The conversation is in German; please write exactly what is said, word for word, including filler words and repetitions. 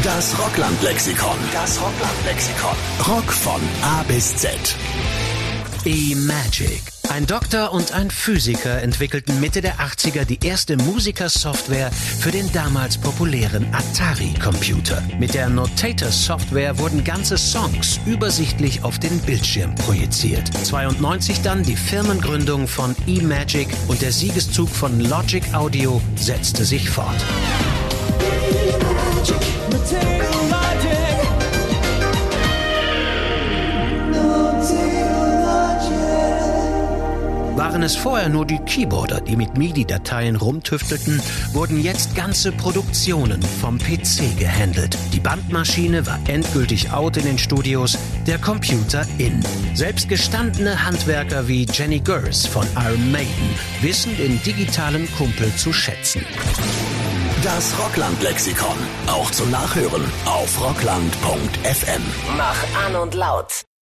Das Rockland-Lexikon. Das Rockland-Lexikon. Rock von A bis Z. E-Magic. Ein Doktor und ein Physiker entwickelten Mitte der achtziger die erste Musikersoftware für den damals populären Atari-Computer. Mit der Notator-Software wurden ganze Songs übersichtlich auf den Bildschirm projiziert. zweiundneunzig dann die Firmengründung von E-Magic und der Siegeszug von Logic Audio setzte sich fort. Waren es vorher nur die Keyboarder, die mit MIDI-Dateien rumtüftelten, wurden jetzt ganze Produktionen vom P C gehandelt. Die Bandmaschine war endgültig out in den Studios, der Computer in. Selbst gestandene Handwerker wie Jenny Gers von Iron Maiden wissen den digitalen Kumpel zu schätzen. Das Rockland-Lexikon. Auch zum Nachhören auf rockland punkt f m. Mach an und laut.